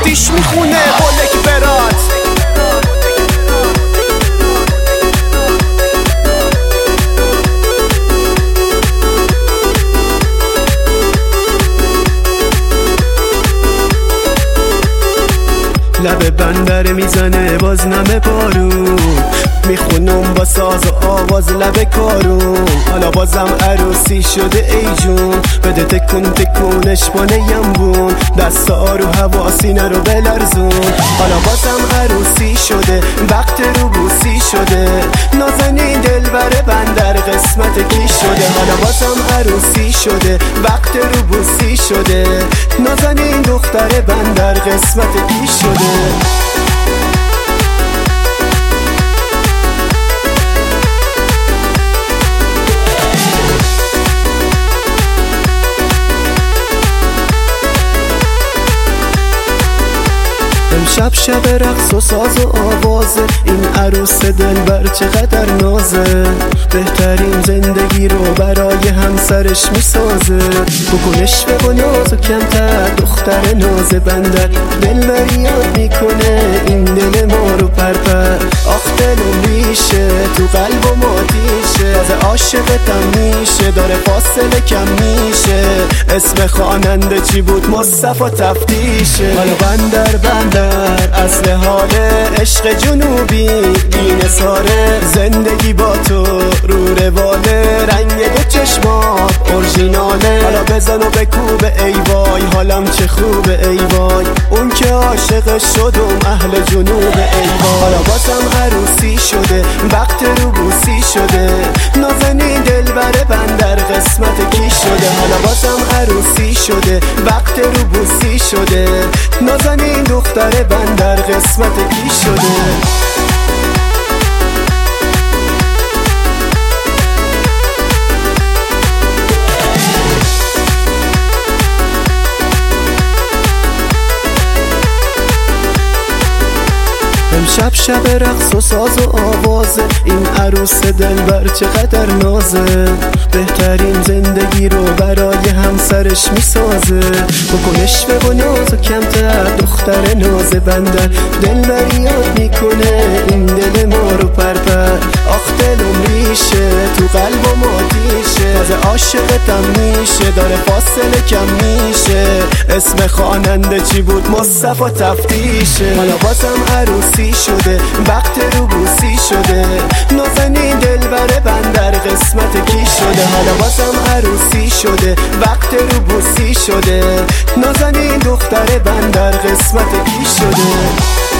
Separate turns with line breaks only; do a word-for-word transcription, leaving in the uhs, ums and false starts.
پیش میخونه قولک برات. لب بندر میزنه باز نمه بارون، میخونم با ساز و آواز لب کارون. حالا بازم عروسی شده ای جون، بده تکون تکونش با نیمبون، دستا رو هوا سینه رو بلرزون. حالا بازم عروسی شده وقت رو بوسی شده، نازنین دلبر بندر قسمت کی شده. حالا بازم عروسی شده وقت رو بوسی شده، نازنین دختر بندر قسمت کی شده. امشب شب رقص و ساز و آوازه، این عروس دلبر چقدر نازه، بهترین زندگی رو برای همسرش میسازه. بکنش به ناز و کمتر دختر ناز بندر، دلبری یاد میکنه این دل ما رو پرپر. آخ دلم ریشه تو قلب و ماتیشه، از عاشقتم میشه داره فاصله کم میشه. اسم خواننده چی بود؟ مصطفی تفتیشه. حالا بندر بندر اصل حال عشق جنوبی این ساره، زندگی با تو رو رواله، رنگ دو چشمات اورژیناله. حالا بزن و بکوب ای وای حالم چه خوبه ای وای، اون که عاشق شدم اهل جنوب ای وای. حالا بازم عروسی شده وقت رو بوسی شده، نازنین دلبر بندر قسمت کی شده. حالا بازم عروسی شده وقت رو بوسی شده، نازنین دختر بندر قسمت کی شده. امشب شب رقص و ساز و آوازه، این عروس دلبر چقدر نازه، بهترین زندگی رو برای همسرش میسازه. بکنش به ناز و کمتر دختر ناز بندر، دلبری یاد میکنه این دل ما رو پرپر. آخ دلم ریشه تو قلب و ماتیشه، از عاشقتم میشه داره فاصله کم میشه. اسم خواننده چی بود؟ مصطفی تفتیشه. حالا بازم عروسی شده وقت رو بوسی شده، نازنین دلبر بندر قسمت کی شده. حالا بازم عروسی شده وقت رو بوسی شده، نازنین دختر بندر قسمت کی شده.